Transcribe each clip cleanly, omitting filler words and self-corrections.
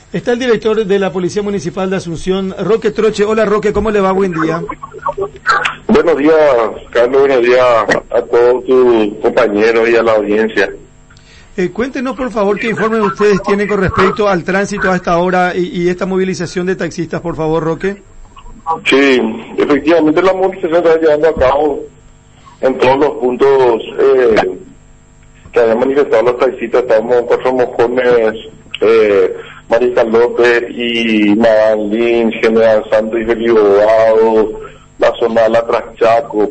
Está el director de la Policía Municipal de Asunción, Roque Troche. Hola Roque, ¿cómo le va? Buen día. Buenos días, Carlos, buenos días a todos tus compañeros y a la audiencia. Cuéntenos por favor qué informes ustedes tienen con respecto al tránsito a esta hora y esta movilización de taxistas, por favor, Roque. Sí, efectivamente la movilización se está llevando a cabo en todos los puntos que habían manifestado los taxistas. Estamos Cuatro Mojones, Marisa López y Magalín, General Santos y Felipe Bogado, la zona de la Traschaco,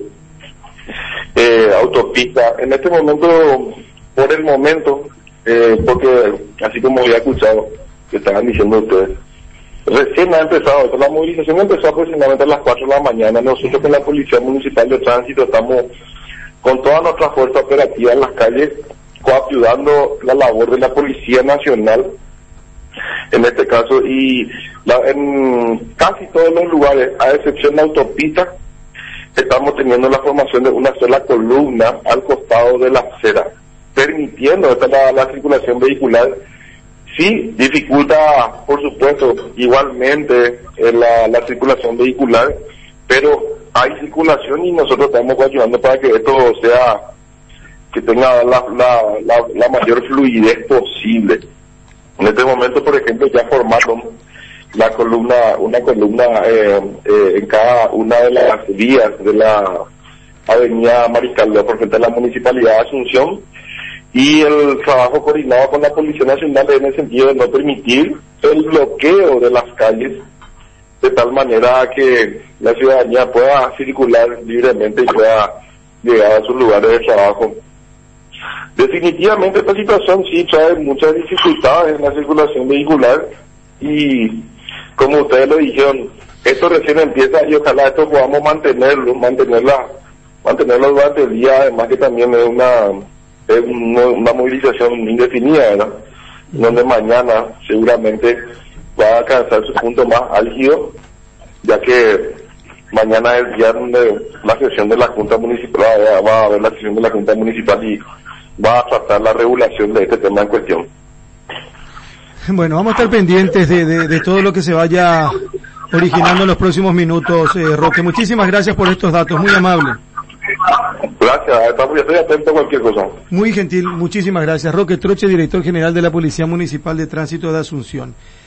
autopista. En este momento, por el momento, porque así como había escuchado que estaban diciendo ustedes, recién ha empezado, la movilización empezó aproximadamente a las 4 de la mañana. Nosotros con la Policía Municipal de Tránsito estamos con toda nuestra fuerza operativa en las calles, coayudando la labor de la Policía Nacional, en este caso, y en casi todos los lugares, a excepción de autopista, estamos teniendo la formación de una sola columna al costado de la acera, permitiendo la circulación vehicular. Sí, dificulta, por supuesto, igualmente la circulación vehicular, pero hay circulación y nosotros estamos ayudando para que esto sea, que tenga la mayor fluidez posible. En este momento, por ejemplo, ya formaron una columna en cada una de las vías de la avenida Mariscal por frente a la Municipalidad de Asunción, y el trabajo coordinado con la Policía Nacional en el sentido de no permitir el bloqueo de las calles, de tal manera que la ciudadanía pueda circular libremente y pueda llegar a sus lugares de trabajo. Definitivamente esta situación sí trae muchas dificultades en la circulación vehicular y, como ustedes lo dijeron, esto recién empieza y ojalá esto podamos mantenerlo durante el día, además que también es una movilización indefinida, ¿verdad? Donde mañana seguramente va a alcanzar su punto más álgido, ya que mañana es el día donde la sesión de la Junta Municipal, va a haber la sesión de la Junta Municipal y va a tratar la regulación de este tema en cuestión. Bueno, vamos a estar pendientes de todo lo que se vaya originando en los próximos minutos, Roque. Muchísimas gracias por estos datos, muy amable. Gracias, estoy atento a cualquier cosa. Muy gentil, muchísimas gracias. Roque Troche, director general de la Policía Municipal de Tránsito de Asunción.